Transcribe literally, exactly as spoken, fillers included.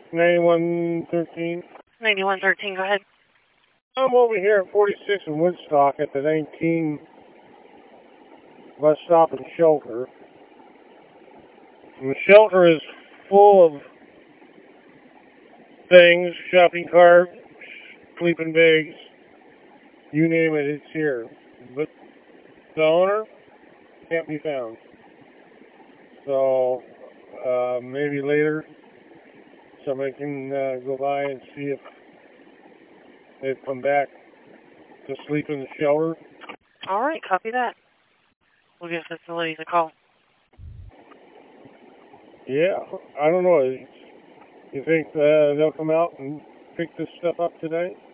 ninety-one thirteen. ninety-one thirteen, go ahead. I'm over here at forty-six in Woodstock at the nineteen bus stop and shelter. And the shelter is full of things, shopping cart, sleeping bags, you name it, it's here. But the owner can't be found. So uh, maybe later somebody can uh, go by and see if they've come back to sleep in the shelter. All right, copy that. We'll give facilities a call. Yeah, I don't know. You think uh, they'll come out and pick this stuff up today?